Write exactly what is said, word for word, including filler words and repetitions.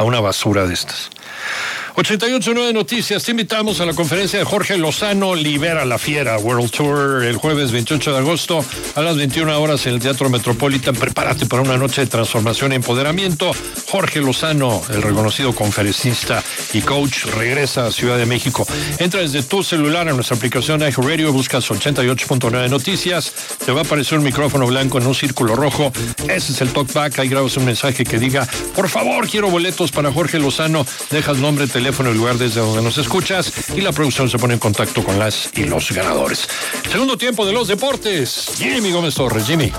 a una basura de estas. ochenta y ocho punto nueve Noticias, te invitamos a la conferencia de Jorge Lozano, Libera la Fiera World Tour, el jueves veintiocho de agosto a las veintiuna horas en el Teatro Metropolitan. Prepárate para una noche de transformación y empoderamiento. Jorge Lozano, el reconocido conferencista y coach, regresa a Ciudad de México. Entra desde tu celular a nuestra aplicación iHeartRadio, buscas ochenta y ocho punto nueve Noticias, te va a aparecer un micrófono blanco en un círculo rojo. Ese es el talkback. Ahí grabas un mensaje que diga: por favor, quiero boletos para Jorge Lozano. Dejas nombre, teléfono, el lugar desde donde nos escuchas y la producción se pone en contacto con las y los ganadores. Segundo tiempo de los deportes. Jimmy Gómez Torres. Jimmy.